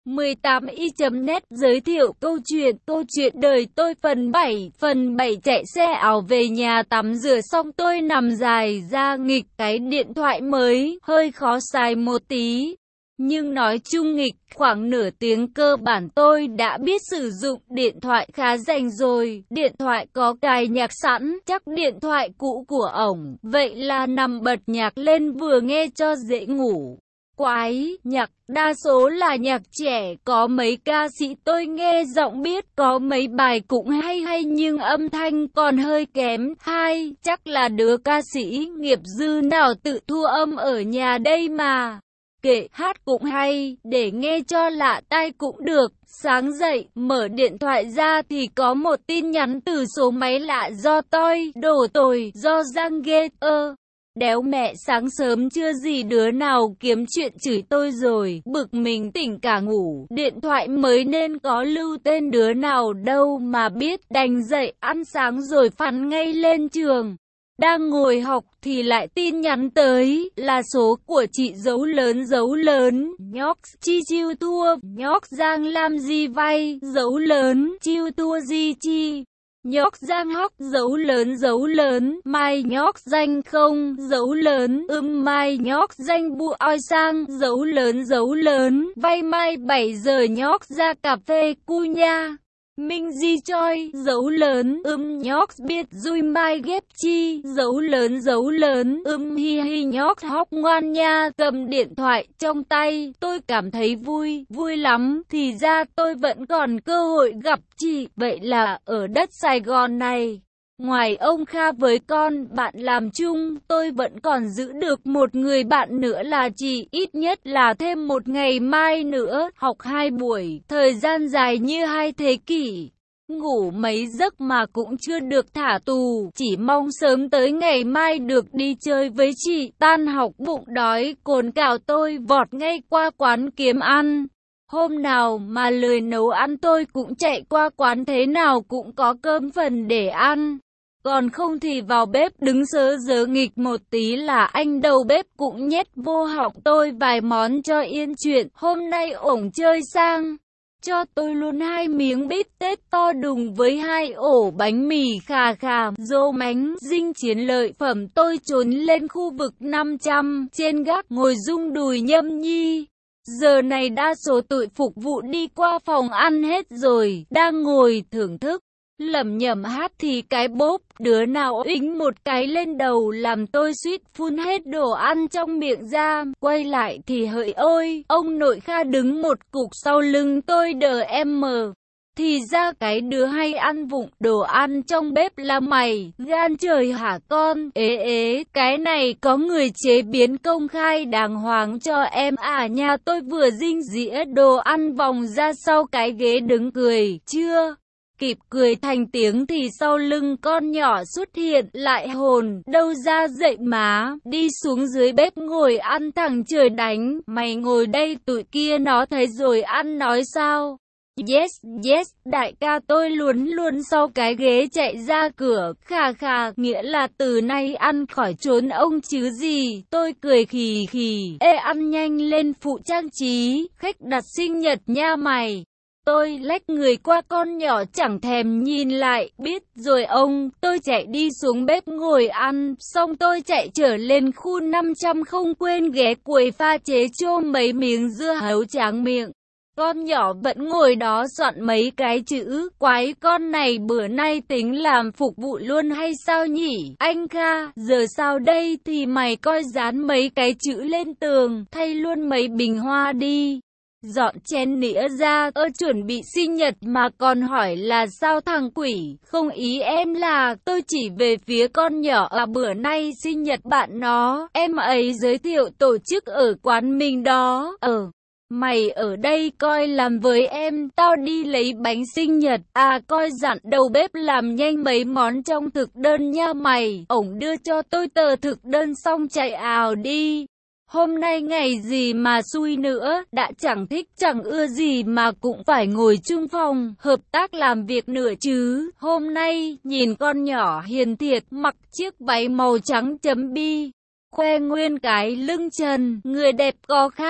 18i.net giới thiệu câu chuyện đời tôi phần 7. Phần 7 chạy xe ảo về nhà tắm rửa xong tôi nằm dài ra nghịch cái điện thoại mới, hơi khó xài một tí. Nhưng nói chung nghịch, khoảng nửa tiếng cơ bản tôi đã biết sử dụng điện thoại khá rành rồi. Điện thoại có cài nhạc sẵn, chắc điện thoại cũ của ổng. Vậy là nằm bật nhạc lên vừa nghe cho dễ ngủ. Quái, nhạc đa số là nhạc trẻ, có mấy ca sĩ tôi nghe giọng biết, có mấy bài cũng hay nhưng âm thanh còn hơi kém. Chắc là đứa ca sĩ nghiệp dư nào tự thu âm ở nhà đây mà. Kệ, hát cũng hay, để nghe cho lạ tai cũng được. Sáng dậy, mở điện thoại ra thì có một tin nhắn từ số máy lạ do tôi, đổ tồi, do Giang ghê, đéo mẹ sáng sớm chưa gì đứa nào kiếm chuyện chửi tôi rồi, bực mình tỉnh cả ngủ, điện thoại mới nên có lưu tên đứa nào đâu mà biết, đành dậy ăn sáng rồi phắn ngay lên trường. Đang ngồi học thì lại tin nhắn tới, là số của chị dấu lớn, nhóc, chi chiêu thua, nhóc Giang làm gì vay, dấu lớn, chiêu thua gì chi. Nhóc Giang hóc dấu lớn, mai nhóc danh không, dấu lớn, mai nhóc danh bu oi sang, dấu lớn, vay mai 7 giờ nhóc ra cà phê cu nha. Minh di choi, dấu lớn, nhóc biết dui mai ghép chi, dấu lớn, hi nhóc hóc ngoan nha. Cầm điện thoại trong tay, tôi cảm thấy vui lắm, thì ra tôi vẫn còn cơ hội gặp chị, vậy là ở đất Sài Gòn này. Ngoài ông Kha với con bạn làm chung, tôi vẫn còn giữ được một người bạn nữa là chị, ít nhất là thêm một ngày mai nữa, học 2 buổi, thời gian dài như 2 thế kỷ. Ngủ mấy giấc mà cũng chưa được thả tù, chỉ mong sớm tới ngày mai được đi chơi với chị. Tan học bụng đói, cồn cào tôi vọt ngay qua quán kiếm ăn. Hôm nào mà lười nấu ăn tôi cũng chạy qua quán, thế nào cũng có cơm phần để ăn. Còn không thì vào bếp đứng sớ dớ nghịch một tí là anh đầu bếp cũng nhét vô họng tôi vài món cho yên chuyện. Hôm nay ổng chơi sang, cho tôi luôn 2 miếng bít tết to đùng với 2 ổ bánh mì khà rô mánh dinh chiến lợi phẩm. Tôi trốn lên khu vực 500, trên gác ngồi rung đùi nhâm nhi. Giờ này đa số tụi phục vụ đi qua phòng ăn hết rồi, đang ngồi thưởng thức. Lẩm nhẩm hát thì cái bốp, đứa nào ính một cái lên đầu làm tôi suýt phun hết đồ ăn trong miệng ra. Quay lại thì hỡi ôi, ông nội Kha đứng một cục sau lưng tôi đờ em mờ. Thì ra cái đứa hay ăn vụng đồ ăn trong bếp là mày, gan trời hả con? Ế, cái này có người chế biến công khai đàng hoàng cho em à? Nhà tôi vừa dinh dĩa đồ ăn vòng ra sau cái ghế đứng cười, chưa kịp cười thành tiếng thì sau lưng con nhỏ xuất hiện lại, hồn đâu ra dậy má, đi xuống dưới bếp ngồi ăn thẳng trời đánh. Mày ngồi đây tụi kia nó thấy rồi ăn nói sao? Yes, đại ca. Tôi luôn sau cái ghế chạy ra cửa, khà, nghĩa là từ nay ăn khỏi trốn ông chứ gì. Tôi cười khì, ê ăn nhanh lên phụ trang trí, khách đặt sinh nhật nha mày. Tôi lách người qua con nhỏ chẳng thèm nhìn lại, biết rồi ông. Tôi chạy đi xuống bếp ngồi ăn, xong tôi chạy trở lên khu 500 không quên ghé quầy pha chế cho mấy miếng dưa hấu tráng miệng. Con nhỏ vẫn ngồi đó soạn mấy cái chữ, quái con này bữa nay tính làm phục vụ luôn hay sao nhỉ? Anh Kha, giờ sao đây? Thì mày coi dán mấy cái chữ lên tường, thay luôn mấy bình hoa đi. Dọn chén nĩa ra, chuẩn bị sinh nhật mà còn hỏi là sao thằng quỷ? Không, ý em là tôi chỉ về phía con nhỏ, bữa nay sinh nhật bạn nó, em ấy giới thiệu tổ chức ở quán mình đó. Mày ở đây coi làm với em, tao đi lấy bánh sinh nhật. Coi dặn đầu bếp làm nhanh mấy món trong thực đơn nha mày. Ổng đưa cho tôi tờ thực đơn xong chạy ào đi. Hôm nay ngày gì mà xui nữa, đã chẳng thích chẳng ưa gì mà cũng phải ngồi chung phòng, hợp tác làm việc nữa chứ. Hôm nay, nhìn con nhỏ hiền thiệt, mặc chiếc váy màu trắng chấm bi, khoe nguyên cái lưng trần, người đẹp có khác.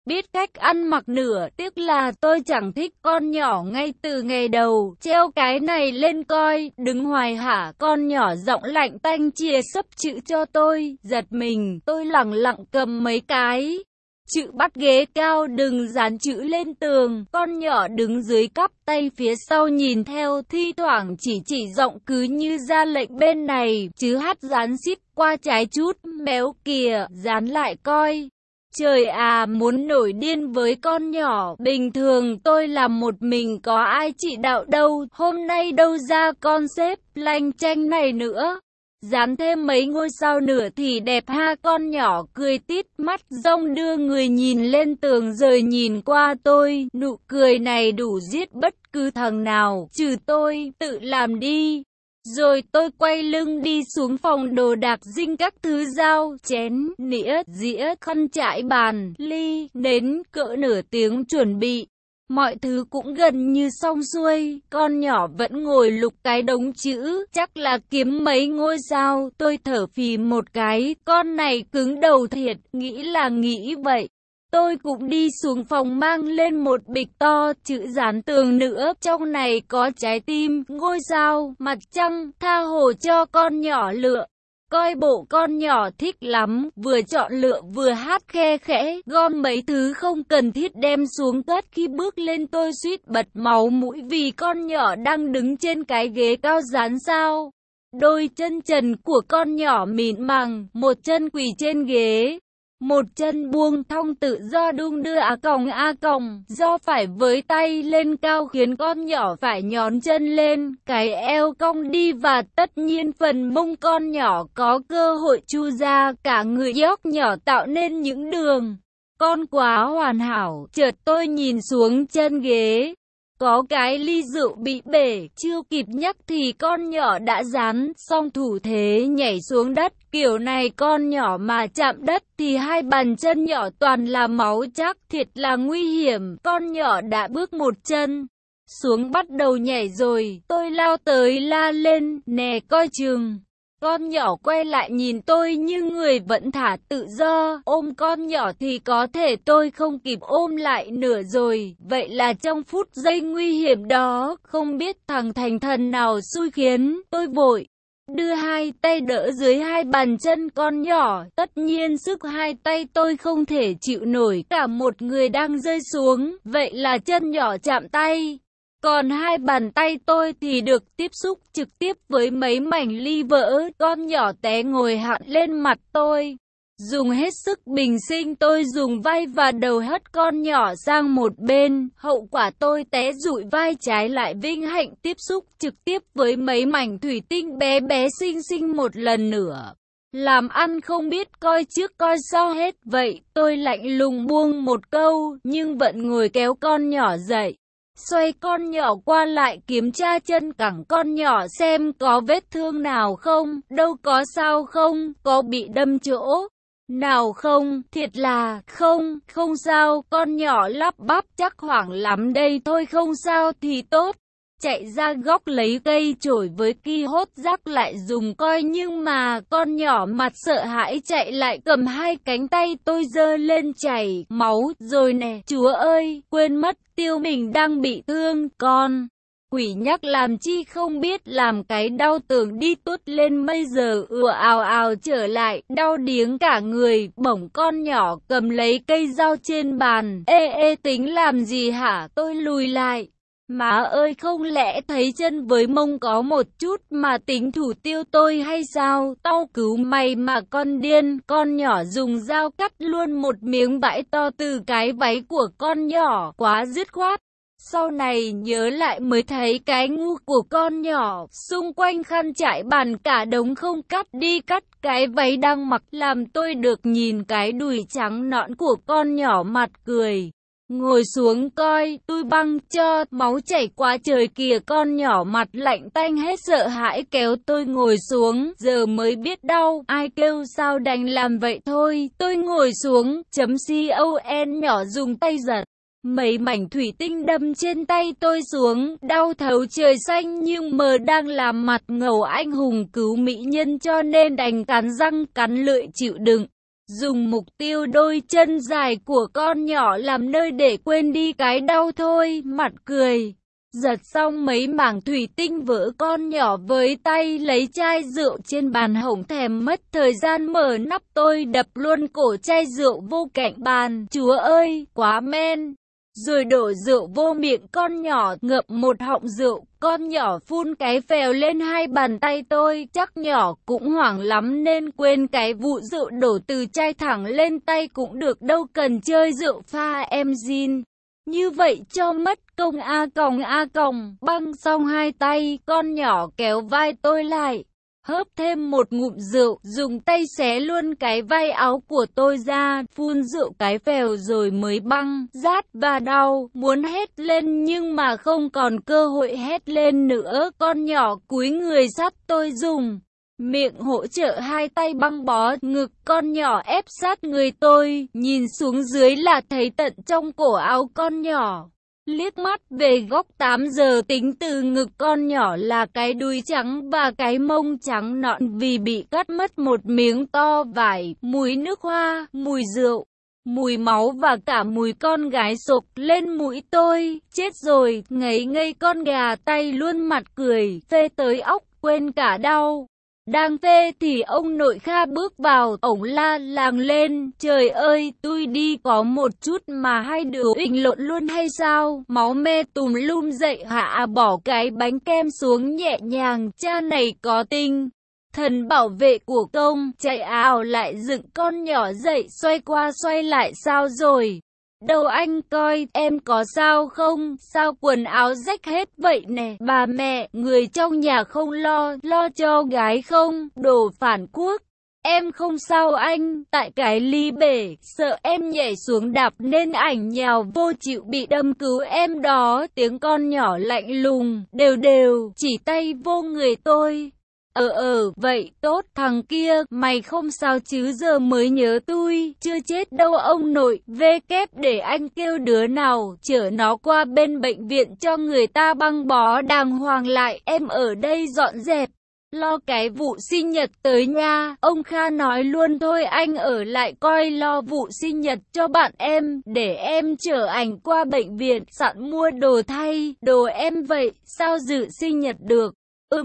biết cách ăn mặc nửa, tiếc là tôi chẳng thích con nhỏ ngay từ ngày đầu, treo cái này lên coi, đứng hoài hả, con nhỏ giọng lạnh tanh chia sấp chữ cho tôi, giật mình, tôi lẳng lặng cầm mấy cái chữ bắt ghế cao đừng dán chữ lên tường, con nhỏ đứng dưới cắp tay phía sau nhìn theo, thi thoảng chỉ giọng cứ như ra lệnh bên này, chứ hát dán xít qua trái chút, méo kìa, dán lại coi. Trời à, muốn nổi điên với con nhỏ, bình thường tôi làm một mình có ai chỉ đạo đâu, hôm nay đâu ra con xếp lanh chanh này nữa. Dán thêm mấy ngôi sao nữa thì đẹp ha, con nhỏ cười tít mắt rong đưa người nhìn lên tường rồi nhìn qua tôi, nụ cười này đủ giết bất cứ thằng nào, trừ tôi, tự làm đi. Rồi tôi quay lưng đi xuống phòng đồ đạc dinh các thứ dao, chén, nĩa, dĩa, khăn trải bàn, ly, nến, cỡ nửa tiếng chuẩn bị. Mọi thứ cũng gần như xong xuôi, con nhỏ vẫn ngồi lục cái đống chữ, chắc là kiếm mấy ngôi sao, tôi thở phì một cái, con này cứng đầu thiệt, nghĩ là nghĩ vậy. Tôi cũng đi xuống phòng mang lên một bịch to, chữ dán tường nữa, trong này có trái tim, ngôi sao, mặt trăng, tha hồ cho con nhỏ lựa. Coi bộ con nhỏ thích lắm, vừa chọn lựa vừa hát khe khẽ, gom mấy thứ không cần thiết đem xuống cất, khi bước lên tôi suýt bật máu mũi vì con nhỏ đang đứng trên cái ghế cao dán sao. Đôi chân trần của con nhỏ mịn màng, một chân quỳ trên ghế, một chân buông thong tự do đung đưa a còng, do phải với tay lên cao khiến con nhỏ phải nhón chân lên, cái eo cong đi và tất nhiên phần mông con nhỏ có cơ hội chu ra, cả người dốc nhỏ tạo nên những đường con quá hoàn hảo. Chợt tôi nhìn xuống chân ghế, có cái ly rượu bị bể, chưa kịp nhắc thì con nhỏ đã dán xong thủ thế nhảy xuống đất, kiểu này con nhỏ mà chạm đất thì hai bàn chân nhỏ toàn là máu chắc, thiệt là nguy hiểm. Con nhỏ đã bước một chân xuống bắt đầu nhảy rồi, tôi lao tới la lên, nè coi chừng. Con nhỏ quay lại nhìn tôi như người vẫn thả tự do, ôm con nhỏ thì có thể tôi không kịp ôm lại nữa rồi, vậy là trong phút giây nguy hiểm đó, không biết thằng thành thần nào xui khiến, tôi vội đưa hai tay đỡ dưới hai bàn chân con nhỏ, tất nhiên sức hai tay tôi không thể chịu nổi, cả một người đang rơi xuống, vậy là chân nhỏ chạm tay. Còn hai bàn tay tôi thì được tiếp xúc trực tiếp với mấy mảnh ly vỡ, con nhỏ té ngồi hẳn lên mặt tôi. Dùng hết sức bình sinh tôi dùng vai và đầu hất con nhỏ sang một bên, hậu quả tôi té rụi vai trái lại vinh hạnh tiếp xúc trực tiếp với mấy mảnh thủy tinh bé bé xinh xinh một lần nữa. Làm ăn không biết coi trước coi sau hết vậy, tôi lạnh lùng buông một câu, nhưng vẫn ngồi kéo con nhỏ dậy. Xoay con nhỏ qua lại kiểm tra chân cẳng con nhỏ xem có vết thương nào không, đâu có sao không, có bị đâm chỗ nào không, thiệt là không sao, con nhỏ lắp bắp chắc hoảng lắm đây, thôi không sao thì tốt. Chạy ra góc lấy cây chổi với ki hốt rác lại dùng coi, nhưng mà con nhỏ mặt sợ hãi chạy lại cầm hai cánh tay tôi giơ lên chảy máu rồi nè, chúa ơi, quên mất tiêu mình đang bị thương, con quỷ nhắc làm chi không biết làm cái đau tưởng đi tuốt lên bây giờ ùa ào ào trở lại, đau điếng cả người, bỗng con nhỏ cầm lấy cây dao trên bàn, ê tính làm gì hả, tôi lùi lại. Má ơi, không lẽ thấy chân với mông có một chút mà tính thủ tiêu tôi hay sao? Tao cứu mày mà con điên. Con nhỏ dùng dao cắt luôn một miếng vải to từ cái váy của con nhỏ, quá dứt khoát. Sau này nhớ lại mới thấy cái ngu của con nhỏ, xung quanh khăn trải bàn cả đống không cắt đi cắt cái váy đang mặc, làm tôi được nhìn cái đùi trắng nõn của con nhỏ mặt cười. Ngồi xuống coi, tôi băng cho, máu chảy quá trời kìa, con nhỏ mặt lạnh tanh hết sợ hãi kéo tôi ngồi xuống, giờ mới biết đau, ai kêu sao đành làm vậy thôi, tôi ngồi xuống, con nhỏ dùng tay giật. Mấy mảnh thủy tinh đâm trên tay tôi xuống, đau thấu trời xanh nhưng mờ đang làm mặt ngầu anh hùng cứu mỹ nhân cho nên đành cắn răng cắn lưỡi chịu đựng. Dùng mục tiêu đôi chân dài của con nhỏ làm nơi để quên đi cái đau thôi, mặt cười. Giật xong mấy mảng thủy tinh vỡ, con nhỏ với tay lấy chai rượu trên bàn hổng thèm mất thời gian mở nắp, tôi đập luôn cổ chai rượu vô cạnh bàn. Chúa ơi, quá men! Rồi đổ rượu vô miệng con nhỏ, ngậm một họng rượu, con nhỏ phun cái phèo lên hai bàn tay tôi, chắc nhỏ cũng hoảng lắm nên quên cái vụ rượu đổ từ chai thẳng lên tay cũng được, đâu cần chơi rượu pha em Jin. Như vậy cho mất công a còng, băng xong hai tay, con nhỏ kéo vai tôi lại, hớp thêm một ngụm rượu, dùng tay xé luôn cái vai áo của tôi ra, phun rượu cái phèo rồi mới băng, rát và đau, muốn hét lên nhưng mà không còn cơ hội hét lên nữa, con nhỏ cúi người sát tôi dùng miệng hỗ trợ, hai tay băng bó ngực con nhỏ ép sát người tôi, nhìn xuống dưới là thấy tận trong cổ áo con nhỏ. Liếc mắt về góc 8 giờ tính từ ngực con nhỏ là cái đùi trắng và cái mông trắng nõn vì bị cắt mất một miếng to vải, mùi nước hoa, mùi rượu, mùi máu và cả mùi con gái sộc lên mũi tôi. Chết rồi, ngấy ngây con gà tay luôn mặt cười, phê tới óc, quên cả đau. Đang phê thì ông nội Kha bước vào, ổng la làng lên, trời ơi, tôi đi có một chút mà hai đứa ình lộn luôn hay sao, máu me tùm lum dậy hạ, bỏ cái bánh kem xuống nhẹ nhàng, cha này có tinh thần bảo vệ của công, chạy ào lại dựng con nhỏ dậy, xoay qua xoay lại, sao rồi? Đâu anh coi, em có sao không? Sao quần áo rách hết vậy nè? Bà mẹ, người trong nhà không lo cho gái không? Đồ phản quốc. Em không sao anh, tại cái ly bể, sợ em nhảy xuống đạp nên ảnh nhào vô chịu bị đâm, cứu em đó. Tiếng con nhỏ lạnh lùng, đều, chỉ tay vô người tôi. Vậy tốt, thằng kia, mày không sao chứ? Giờ mới nhớ tui, chưa chết đâu ông nội, về kép để anh kêu đứa nào, chở nó qua bên bệnh viện cho người ta băng bó đàng hoàng lại, em ở đây dọn dẹp, lo cái vụ sinh nhật tới nha. Ông Kha nói luôn, thôi anh ở lại coi lo vụ sinh nhật cho bạn em, để em chở ảnh qua bệnh viện, sẵn mua đồ thay, đồ em vậy, sao dự sinh nhật được?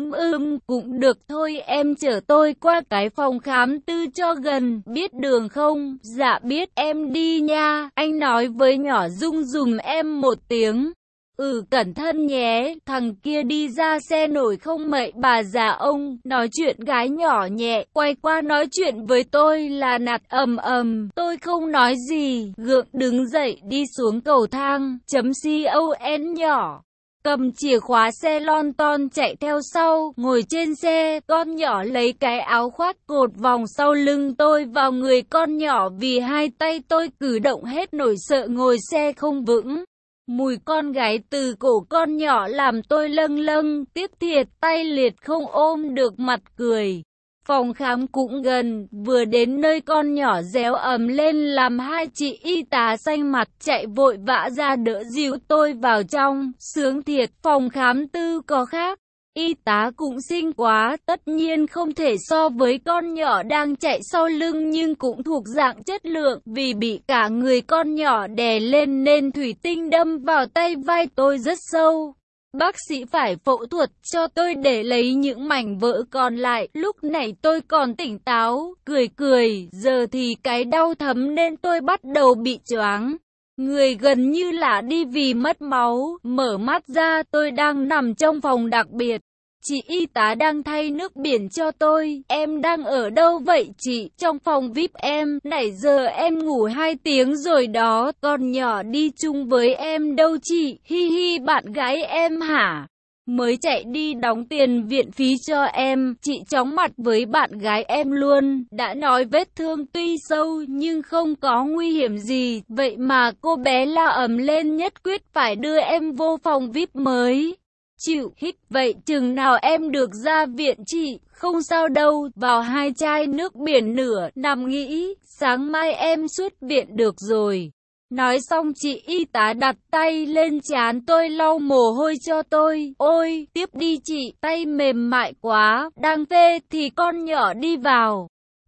Cũng được thôi, em chở tôi qua cái phòng khám tư cho gần, biết đường không? Dạ biết, em đi nha. Anh nói với nhỏ Dung dùm em một tiếng. Cẩn thận nhé. Thằng kia đi ra xe nổi không mậy bà già ông, nói chuyện gái nhỏ nhẹ, quay qua nói chuyện với tôi là nạt tôi không nói gì, gượng đứng dậy đi xuống cầu thang, con nhỏ. Cầm chìa khóa xe lon ton chạy theo sau, ngồi trên xe, con nhỏ lấy cái áo khoác cột vòng sau lưng tôi vào người con nhỏ vì hai tay tôi cử động hết nổi, sợ ngồi xe không vững. Mùi con gái từ cổ con nhỏ làm tôi lâng, tiếc thiệt, tay liệt không ôm được, mặt cười. Phòng khám cũng gần, vừa đến nơi con nhỏ réo ầm lên làm hai chị y tá xanh mặt chạy vội vã ra đỡ dìu tôi vào trong, sướng thiệt, phòng khám tư có khác. Y tá cũng xinh quá, tất nhiên không thể so với con nhỏ đang chạy sau lưng nhưng cũng thuộc dạng chất lượng, vì bị cả người con nhỏ đè lên nên thủy tinh đâm vào tay vai tôi rất sâu. Bác sĩ phải phẫu thuật cho tôi để lấy những mảnh vỡ còn lại, lúc này tôi còn tỉnh táo, cười, giờ thì cái đau thấm nên tôi bắt đầu bị choáng. Người gần như là đi vì mất máu, mở mắt ra tôi đang nằm trong phòng đặc biệt. Chị y tá đang thay nước biển cho tôi. Em đang ở đâu vậy chị? Trong phòng VIP em, nãy giờ em ngủ 2 tiếng rồi đó. Con nhỏ đi chung với em đâu chị? Hi, bạn gái em hả? Mới chạy đi đóng tiền viện phí cho em. Chị chóng mặt với bạn gái em luôn. Đã nói vết thương tuy sâu nhưng không có nguy hiểm gì. Vậy mà cô bé la ầm lên nhất quyết phải đưa em vô phòng VIP mới. Chịu hít vậy chừng nào em được ra viện chị? Không sao đâu, vào 2 chai nước biển nửa, nằm nghĩ, sáng mai em xuất viện được rồi. Nói xong chị y tá đặt tay lên trán tôi lau mồ hôi cho tôi. Ôi, tiếp đi chị, tay mềm mại quá, đang phê thì con nhỏ đi vào.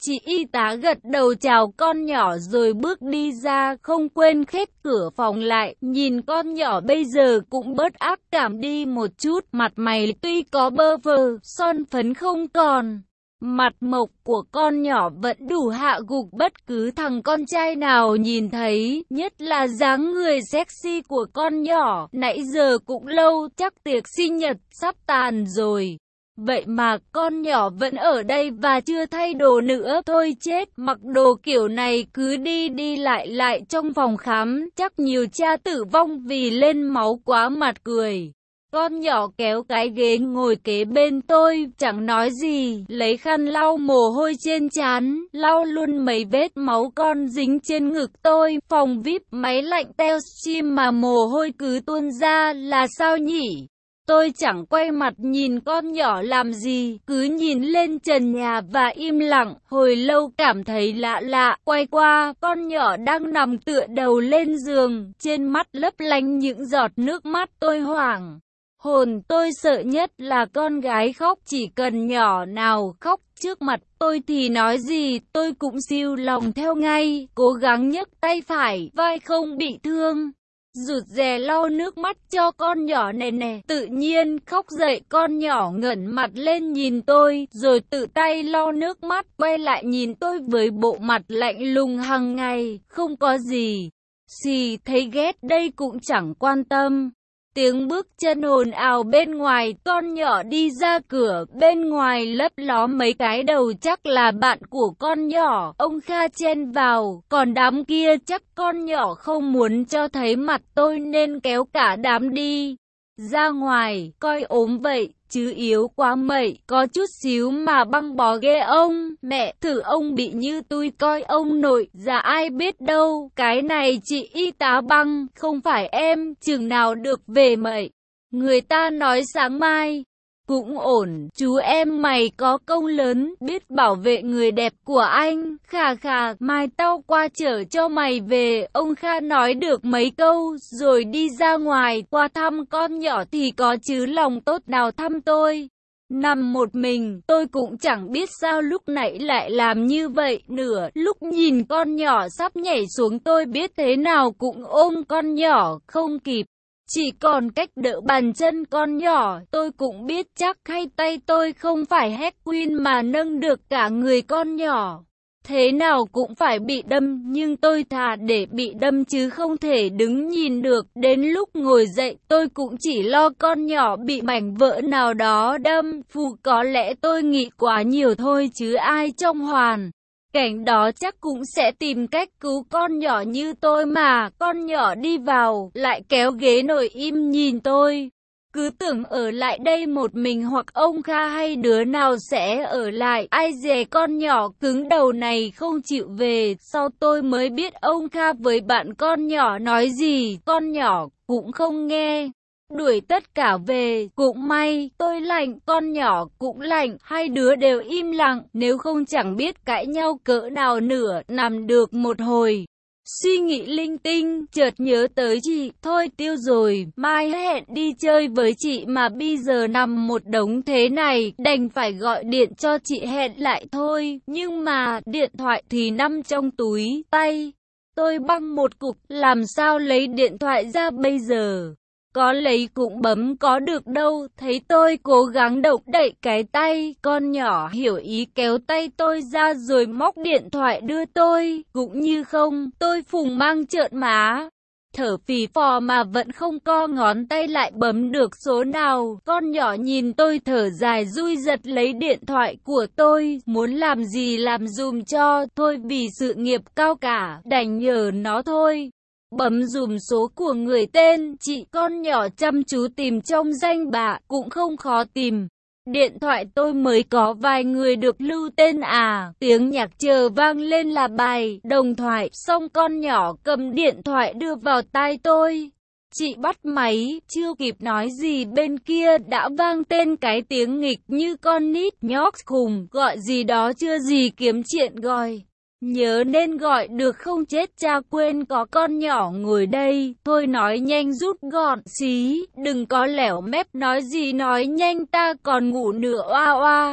Chị y tá gật đầu chào con nhỏ rồi bước đi ra, không quên khép cửa phòng lại. Nhìn con nhỏ bây giờ cũng bớt ác cảm đi một chút, mặt mày tuy có bơ vơ, son phấn không còn. Mặt mộc của con nhỏ vẫn đủ hạ gục bất cứ thằng con trai nào nhìn thấy, nhất là dáng người sexy của con nhỏ. Nãy giờ cũng lâu, chắc tiệc sinh nhật sắp tàn rồi. Vậy mà con nhỏ vẫn ở đây và chưa thay đồ nữa. Thôi chết, mặc đồ kiểu này cứ đi lại trong phòng khám, chắc nhiều cha tử vong vì lên máu quá, mặt cười. Con nhỏ kéo cái ghế ngồi kế bên tôi, chẳng nói gì, lấy khăn lau mồ hôi trên trán, lau luôn mấy vết máu con dính trên ngực tôi. Phòng VIP máy lạnh Telstream mà mồ hôi cứ tuôn ra là sao nhỉ? Tôi chẳng quay mặt nhìn con nhỏ làm gì, cứ nhìn lên trần nhà và im lặng. Hồi lâu cảm thấy lạ lạ, quay qua, con nhỏ đang nằm tựa đầu lên giường, trên mắt lấp lánh những giọt nước mắt. Tôi hoảng hồn, tôi sợ nhất là con gái khóc, chỉ cần nhỏ nào khóc trước mặt tôi thì nói gì tôi cũng siêu lòng theo ngay, cố gắng nhấc tay phải, vai không bị thương. Rụt rè lau nước mắt cho con nhỏ nè, tự nhiên khóc dậy. Con nhỏ ngẩng mặt lên nhìn tôi, rồi tự tay lau nước mắt, quay lại nhìn tôi với bộ mặt lạnh lùng hằng ngày, không có gì. Xì, thấy ghét đây cũng chẳng quan tâm. Tiếng bước chân ồn ào bên ngoài, con nhỏ đi ra cửa, bên ngoài lấp ló mấy cái đầu chắc là bạn của con nhỏ. Ông Kha chen vào, còn đám kia chắc con nhỏ không muốn cho thấy mặt tôi nên kéo cả đám đi ra ngoài, coi ốm vậy, chứ yếu quá mậy, có chút xíu mà băng bó ghê ông. Mẹ, thử ông bị như tôi coi ông nội, dạ ai biết đâu, cái này chị y tá băng, không phải em, chừng nào được về mậy. Người ta nói sáng mai cũng ổn, chú em mày có công lớn, biết bảo vệ người đẹp của anh. Khà khà, mai tao qua chở cho mày về. Ông Kha nói được mấy câu rồi đi ra ngoài. Qua thăm con nhỏ thì có chứ lòng tốt nào thăm tôi. Nằm một mình, tôi cũng chẳng biết sao lúc nãy lại làm như vậy nữa. Lúc nhìn con nhỏ sắp nhảy xuống tôi biết thế nào cũng ôm con nhỏ không kịp. Chỉ còn cách đỡ bàn chân con nhỏ, tôi cũng biết chắc hay tay tôi không phải hack queen mà nâng được cả người con nhỏ. Thế nào cũng phải bị đâm, nhưng tôi thà để bị đâm chứ không thể đứng nhìn được. Đến lúc ngồi dậy, tôi cũng chỉ lo con nhỏ bị mảnh vỡ nào đó đâm. Phù, có lẽ tôi nghĩ quá nhiều thôi chứ ai trong hoàn cảnh đó chắc cũng sẽ tìm cách cứu con nhỏ như tôi mà. Con nhỏ đi vào, lại kéo ghế ngồi im nhìn tôi. Cứ tưởng ở lại đây một mình hoặc ông Kha hay đứa nào sẽ ở lại. Ai dè con nhỏ cứng đầu này không chịu về. Sau tôi mới biết ông Kha với bạn con nhỏ nói gì, con nhỏ cũng không nghe. Đuổi tất cả về, cũng may, tôi lạnh, con nhỏ cũng lạnh, hai đứa đều im lặng, nếu không chẳng biết cãi nhau cỡ nào nữa. Nằm được một hồi, suy nghĩ linh tinh, chợt nhớ tới chị, thôi tiêu rồi, mai hẹn đi chơi với chị mà bây giờ nằm một đống thế này, đành phải gọi điện cho chị hẹn lại thôi, nhưng mà điện thoại thì nằm trong túi tay. Tôi băng một cục, làm sao lấy điện thoại ra bây giờ? Có lấy cũng bấm có được đâu. Thấy tôi cố gắng động đậy cái tay, con nhỏ hiểu ý kéo tay tôi ra rồi móc điện thoại đưa tôi. Cũng như không, tôi phùng mang trợn má, thở phì phò mà vẫn không co ngón tay lại bấm được số nào. Con nhỏ nhìn tôi thở dài dui giật lấy điện thoại của tôi, muốn làm gì làm dùm cho. Thôi vì sự nghiệp cao cả, đành nhờ nó thôi. Bấm dùm số của người tên chị, con nhỏ chăm chú tìm trong danh bạ, cũng không khó tìm. Điện thoại tôi mới có vài người được lưu tên à. Tiếng nhạc chờ vang lên là bài Đồng Thoại, xong con nhỏ cầm điện thoại đưa vào tai tôi. Chị bắt máy, chưa kịp nói gì bên kia đã vang tên cái tiếng nghịch như con nít nhóc khùng, gọi gì đó chưa gì kiếm chuyện gọi. Nhớ nên gọi được không chết cha quên có con nhỏ ngồi đây. Thôi nói nhanh rút gọn xí, đừng có lẻo mép, nói gì nói nhanh ta còn ngủ nữa oa oa.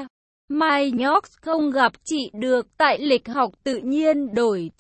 My nhóc không gặp chị được tại lịch học tự nhiên đổi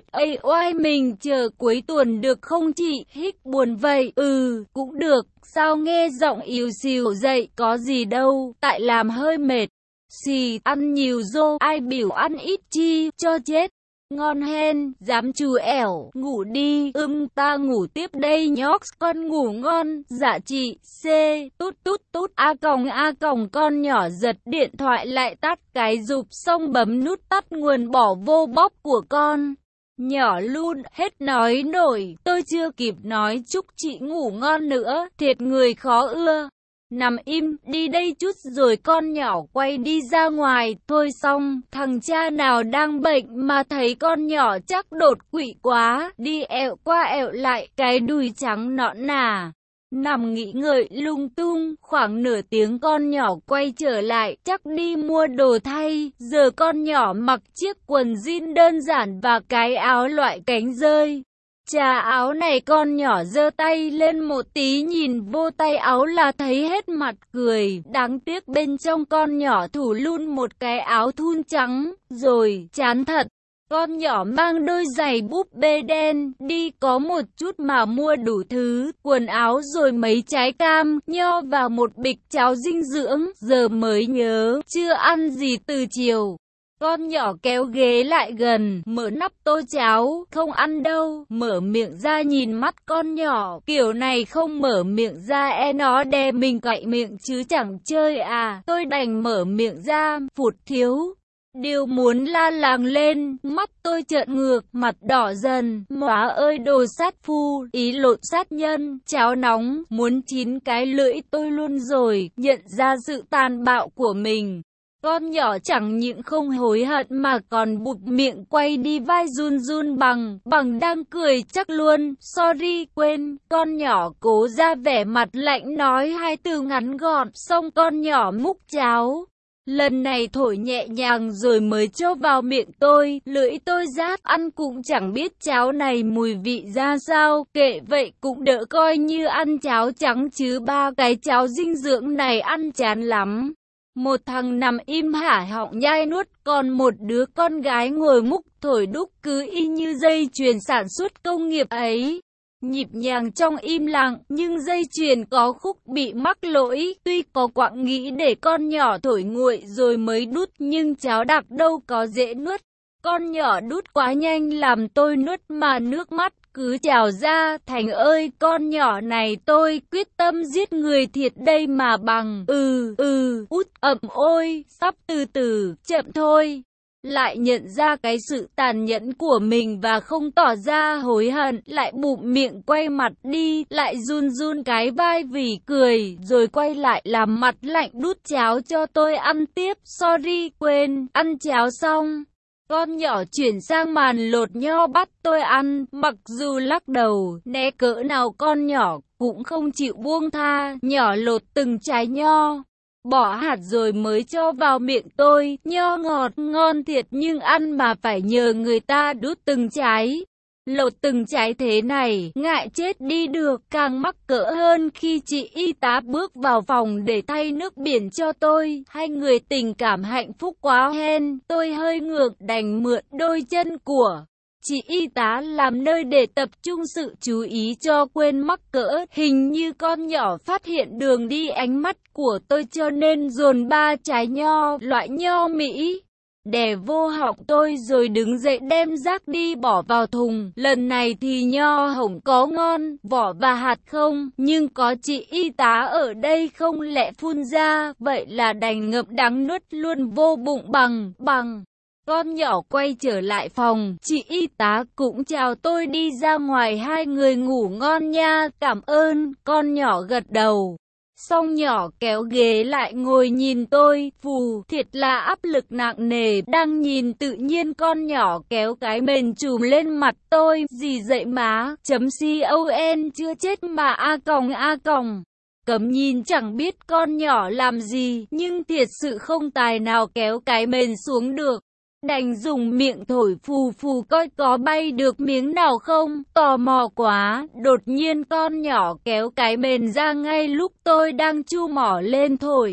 .SAY mình chờ cuối tuần được không chị? Hích buồn vậy. Cũng được, sao nghe giọng yếu xìu dậy, có gì đâu, tại làm hơi mệt. Xì, ăn nhiều dô, ai biểu ăn ít chi, cho chết. Ngon hen, dám chú ẻo, ngủ đi, ta ngủ tiếp đây nhóc, con ngủ ngon, dạ chị, C, tút tút tút, A còng con nhỏ giật điện thoại lại tắt cái rụp xong bấm nút tắt nguồn bỏ vô bóp của con. Nhỏ luôn, hết nói nổi, tôi chưa kịp nói chúc chị ngủ ngon nữa, thiệt người khó ưa. Nằm im, đi đây chút rồi con nhỏ quay đi ra ngoài, thôi xong, thằng cha nào đang bệnh mà thấy con nhỏ chắc đột quỵ quá, đi ẹo qua ẹo lại, cái đùi trắng nõn nà. Nằm nghĩ ngợi lung tung, khoảng nửa tiếng con nhỏ quay trở lại, chắc đi mua đồ thay, giờ con nhỏ mặc chiếc quần jean đơn giản và cái áo loại cánh rơi. Chà áo này con nhỏ giơ tay lên một tí nhìn vô tay áo là thấy hết mặt cười, đáng tiếc bên trong con nhỏ thủ luôn một cái áo thun trắng, rồi, chán thật. Con nhỏ mang đôi giày búp bê đen, đi có một chút mà mua đủ thứ, quần áo rồi mấy trái cam, nho và một bịch cháo dinh dưỡng, giờ mới nhớ, chưa ăn gì từ chiều. Con nhỏ kéo ghế lại gần, mở nắp tô cháo, không ăn đâu, mở miệng ra nhìn mắt con nhỏ, kiểu này không mở miệng ra nó đè mình cạy miệng chứ chẳng chơi à, tôi đành mở miệng ra, phụt thiếu. Điều muốn la làng lên, mắt tôi trợn ngược, mặt đỏ dần, móa ơi đồ sát phu, ý lộn sát nhân, cháo nóng, muốn chín cái lưỡi tôi luôn rồi, nhận ra sự tàn bạo của mình. Con nhỏ chẳng những không hối hận mà còn bụp miệng quay đi vai run run bằng đang cười chắc luôn, sorry quên, con nhỏ cố ra vẻ mặt lạnh nói hai từ ngắn gọn, xong con nhỏ múc cháo. Lần này thổi nhẹ nhàng rồi mới cho vào miệng tôi, lưỡi tôi rát, ăn cũng chẳng biết cháo này mùi vị ra sao, kệ vậy cũng đỡ coi như ăn cháo trắng chứ ba cái cháo dinh dưỡng này ăn chán lắm. Một thằng nằm im hả họng nhai nuốt, còn một đứa con gái ngồi múc thổi đúc cứ y như dây chuyền sản xuất công nghiệp ấy. Nhịp nhàng trong im lặng, nhưng dây chuyền có khúc bị mắc lỗi, tuy có quặng nghĩ để con nhỏ thổi nguội rồi mới đút nhưng cháo đặc đâu có dễ nuốt. Con nhỏ đút quá nhanh làm tôi nuốt mà nước mắt cứ trào ra, Thành ơi con nhỏ này tôi quyết tâm giết người thiệt đây mà bằng, út ẩm ôi, sắp từ từ, chậm thôi. Lại nhận ra cái sự tàn nhẫn của mình và không tỏ ra hối hận, lại bụm miệng quay mặt đi, lại run run cái vai vì cười, rồi quay lại làm mặt lạnh đút cháo cho tôi ăn tiếp, sorry quên, ăn cháo xong. Con nhỏ chuyển sang màn lột nho bắt tôi ăn, mặc dù lắc đầu, né cỡ nào con nhỏ cũng không chịu buông tha, nhỏ lột từng trái nho. Bỏ hạt rồi mới cho vào miệng tôi, nho ngọt, ngon thiệt nhưng ăn mà phải nhờ người ta đút từng trái. Lột từng trái thế này, ngại chết đi được, càng mắc cỡ hơn khi chị y tá bước vào phòng để thay nước biển cho tôi. Hai người tình cảm hạnh phúc quá hen, tôi hơi ngược đành mượn đôi chân của chị y tá làm nơi để tập trung sự chú ý cho quên mắc cỡ. Hình như con nhỏ phát hiện đường đi ánh mắt của tôi cho nên dồn ba trái nho, loại nho Mỹ, đè vô họng tôi rồi đứng dậy đem rác đi bỏ vào thùng. Lần này thì nho hồng có ngon, vỏ và hạt không, nhưng có chị y tá ở đây không lẽ phun ra, vậy là đành ngậm đắng nuốt luôn vô bụng bằng. Con nhỏ quay trở lại phòng, chị y tá cũng chào tôi đi ra ngoài, hai người ngủ ngon nha, cảm ơn, con nhỏ gật đầu. Xong nhỏ kéo ghế lại ngồi nhìn tôi, phù, thiệt là áp lực nặng nề, đang nhìn tự nhiên con nhỏ kéo cái mền trùm lên mặt tôi, gì dậy má, .con chưa chết mà a còng. Cấm nhìn chẳng biết con nhỏ làm gì, nhưng thiệt sự không tài nào kéo cái mền xuống được. Đành dùng miệng thổi phù phù coi có bay được miếng nào không, tò mò quá, đột nhiên con nhỏ kéo cái mền ra ngay lúc tôi đang chu mỏ lên thổi.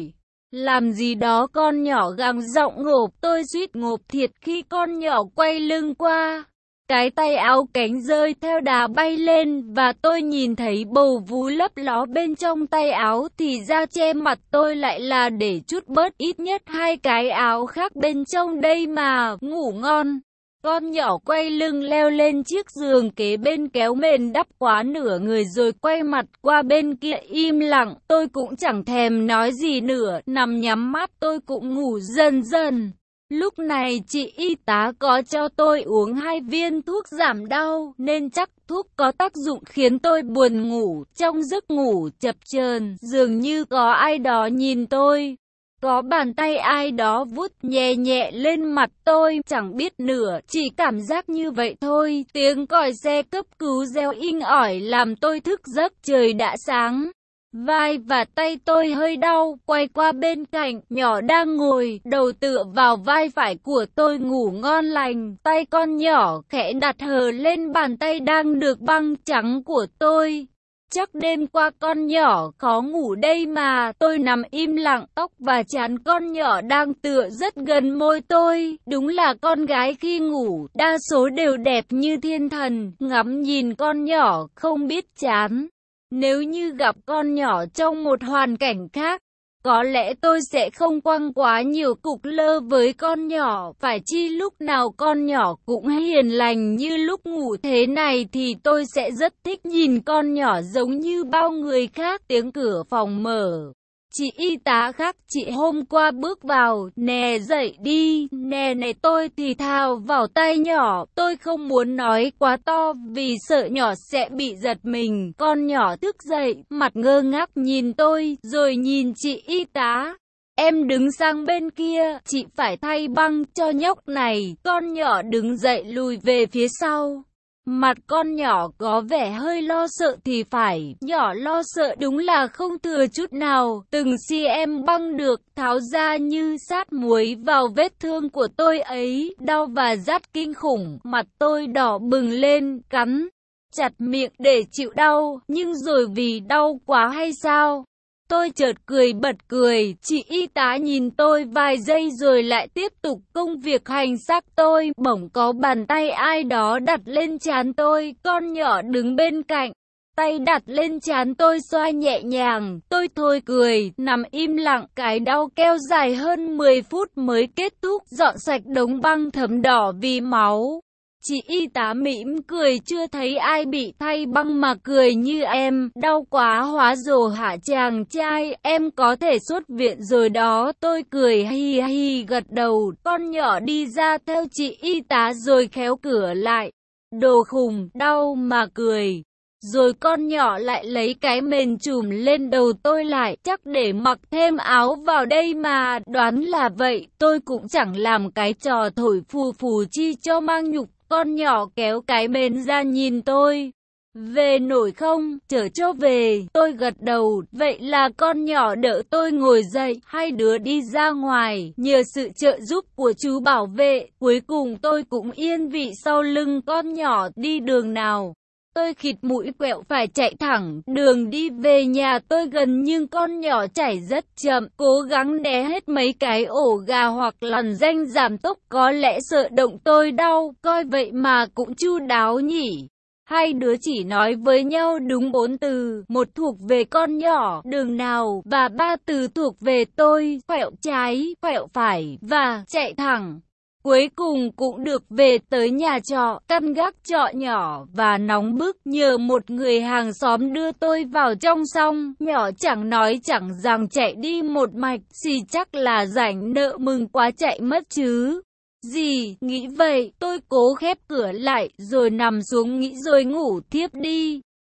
Làm gì đó, con nhỏ gằn giọng ngộp. Tôi suýt ngộp thiệt khi con nhỏ quay lưng qua. Cái tay áo cánh rơi theo đà bay lên và tôi nhìn thấy bầu vú lấp ló bên trong tay áo, thì ra che mặt tôi lại là để trút bớt ít nhất 2 cái áo khác bên trong đây mà. Ngủ ngon. Con nhỏ quay lưng leo lên chiếc giường kế bên, kéo mền đắp quá nửa người rồi quay mặt qua bên kia im lặng. Tôi cũng chẳng thèm nói gì nữa, nằm nhắm mắt tôi cũng ngủ dần dần. Lúc này chị y tá có cho tôi uống 2 viên thuốc giảm đau, nên chắc thuốc có tác dụng khiến tôi buồn ngủ. Trong giấc ngủ chập chờn, dường như có ai đó nhìn tôi. Có bàn tay ai đó vuốt nhẹ nhẹ lên mặt tôi, chẳng biết nữa, chỉ cảm giác như vậy thôi. Tiếng còi xe cấp cứu reo inh ỏi làm tôi thức giấc, trời đã sáng. Vai và tay tôi hơi đau, quay qua bên cạnh, nhỏ đang ngồi, đầu tựa vào vai phải của tôi ngủ ngon lành. Tay con nhỏ khẽ đặt hờ lên bàn tay đang được băng trắng của tôi. Chắc đêm qua con nhỏ khó ngủ đây mà. Tôi nằm im lặng, tóc và trán con nhỏ đang tựa rất gần môi tôi. Đúng là con gái khi ngủ, đa số đều đẹp như thiên thần. Ngắm nhìn con nhỏ không biết chán. Nếu như gặp con nhỏ trong một hoàn cảnh khác, có lẽ tôi sẽ không quăng quá nhiều cục lơ với con nhỏ. Phải chi lúc nào con nhỏ cũng hiền lành như lúc ngủ thế này thì tôi sẽ rất thích nhìn con nhỏ giống như bao người khác. Tiếng cửa phòng mở. Chị y tá khác chị hôm qua bước vào. Nè dậy đi, nè này, tôi thì thào vào tai nhỏ. Tôi không muốn nói quá to vì sợ nhỏ sẽ bị giật mình. Con nhỏ thức dậy, mặt ngơ ngác nhìn tôi, rồi nhìn chị y tá. Em đứng sang bên kia, chị phải thay băng cho nhóc này. Con nhỏ đứng dậy lùi về phía sau. Mặt con nhỏ có vẻ hơi lo sợ thì phải, nhỏ lo sợ đúng là không thừa chút nào. Từng cm băng được tháo ra như sát muối vào vết thương của tôi ấy, đau và rát kinh khủng. Mặt tôi đỏ bừng lên, cắn chặt miệng để chịu đau, nhưng rồi vì đau quá hay sao? Tôi chợt bật cười, chị y tá nhìn tôi vài giây rồi lại tiếp tục công việc hành xác tôi. Bỗng có bàn tay ai đó đặt lên trán tôi, con nhỏ đứng bên cạnh. Tay đặt lên trán tôi xoa nhẹ nhàng, tôi thôi cười, nằm im lặng. Cái đau kéo dài hơn 10 phút mới kết thúc, dọn sạch đống băng thấm đỏ vì máu. Chị y tá mỉm cười, chưa thấy ai bị thay băng mà cười như em. Đau quá hóa rồi hả chàng trai, em có thể xuất viện rồi đó. Tôi cười hi hi gật đầu. Con nhỏ đi ra theo chị y tá rồi khéo cửa lại. Đồ khùng, đau mà cười. Rồi con nhỏ lại lấy cái mền trùm lên đầu tôi lại, chắc để mặc thêm áo vào đây mà. Đoán là vậy, tôi cũng chẳng làm cái trò thổi phù phù chi cho mang nhục. Con nhỏ kéo cái mền ra nhìn tôi. Về nổi không? Chở cho về. Tôi gật đầu. Vậy là con nhỏ đỡ tôi ngồi dậy. Hai đứa đi ra ngoài. Nhờ sự trợ giúp của chú bảo vệ, cuối cùng tôi cũng yên vị sau lưng con nhỏ. Đi đường nào? Tôi khịt mũi quẹo phải chạy thẳng. Đường đi về nhà tôi gần nhưng con nhỏ chạy rất chậm. Cố gắng né hết mấy cái ổ gà hoặc lằn ranh giảm tốc. Có lẽ sợ động tôi đau. Coi vậy mà cũng chu đáo nhỉ. Hai đứa chỉ nói với nhau đúng 4 từ. Một thuộc về con nhỏ, đường nào, và 3 từ thuộc về tôi, quẹo trái, quẹo phải, và chạy thẳng. Cuối cùng cũng được về tới nhà trọ, căn gác trọ nhỏ và nóng bức, nhờ một người hàng xóm đưa tôi vào trong xong. Nhỏ chẳng nói chẳng rằng chạy đi một mạch, xì chắc là rảnh nợ mừng quá chạy mất chứ. Gì, nghĩ vậy, tôi cố khép cửa lại, rồi nằm xuống nghĩ rồi ngủ thiếp đi.